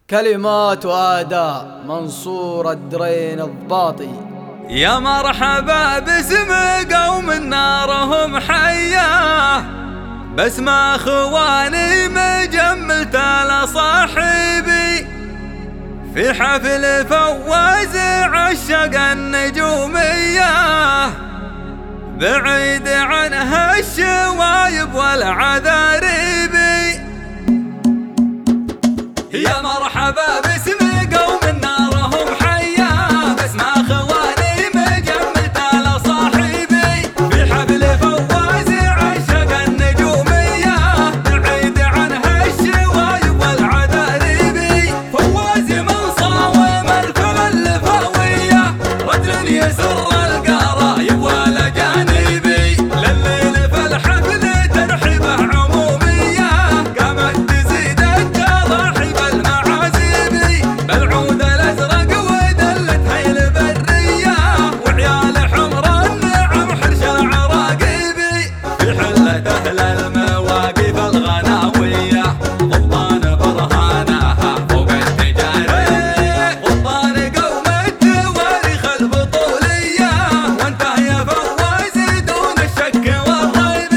كلمات وأداء منصور الدرين الضباطي. يا مرحبا باسم قوم نارهم حياه، بس ما خواني مجملت على صاحبي في حفل فواز عشق النجومية، بعيد عنها الشوايب والعذاريبي. يا مرحبا باسم قوم نارهم حياه، بس ما خواني مجملت على صاحبي في حفل فواز عشق النجومية، بعيد عنها الشوايب والعذاريبي. فواز من صاوم الفم الفاوية، رجل يسر القرايب والاجانبي، لليل في الحفل ترحيبه عمومية، قامت تزيد التضاحي بالمعازيم، بالعود الازرق ودلتها البرية، وعيال حمر النعم حرش العراقيبي، في حلة اهل المواقف الغناوية، ضبطان برهانها فوق التجاري، ضبطان قوم التواريخ البطولية، وانته يا فواز دون الشك والريب،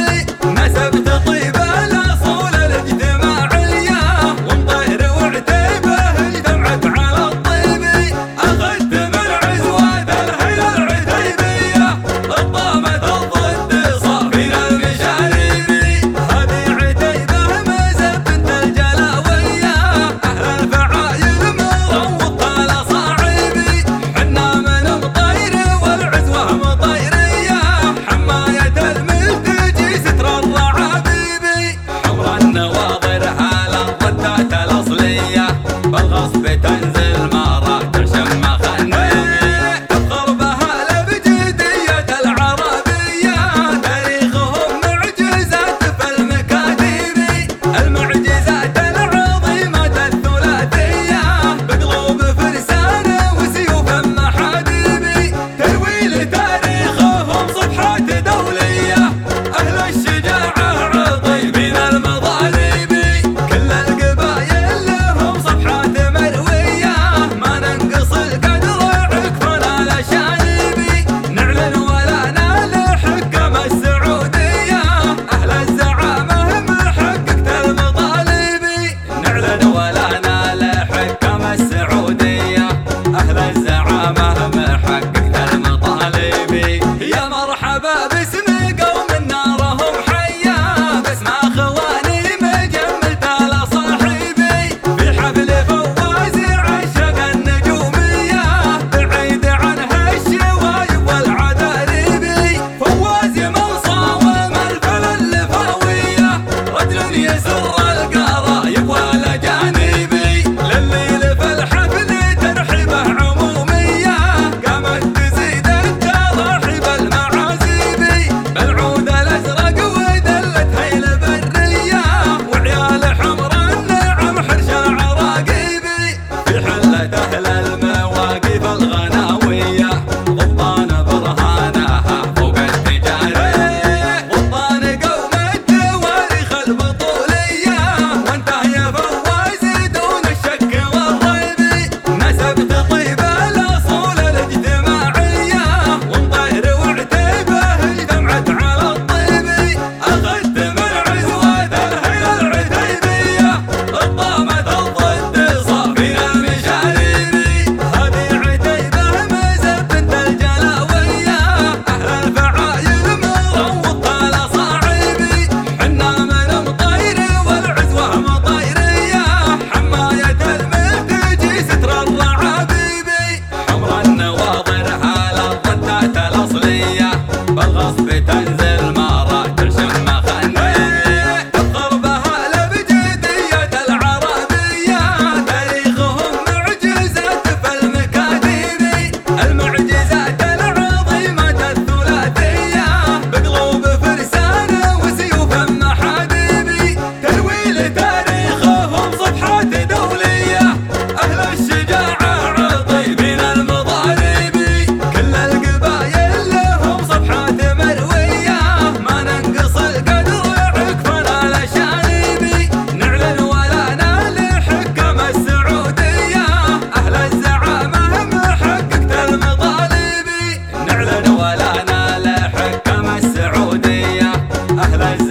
نسبت طيب الاصول الاجتماعية، ومطير وعتيبه اجتمعت على الطيب، اخذت من عزوات الهيل العتيبية، الطامة الضد صافين المشاريبي، هذه عتيبه مزب بنت الجلاوية، اهل الفعايل مروط الاصاعيبي، حنا من مطير والعزوة مطيرية، حماية الملتجي ستر الرعابيبي، حور النواظر هالا الضدات الاصلية، بالغصب تنزل مرة تعشم خنية، تفخر بها لبجدية العربية، تاريخهم معجزات في المكاتب، المعجزات العظيمة الثلاثية، بقلوب فرسان وسيوف محاديب، تروي لتاريخهم صفحات دولية، أهل الشجاعة عطيبين المضارب، كل القبايل لهم صفحات مروية، مثل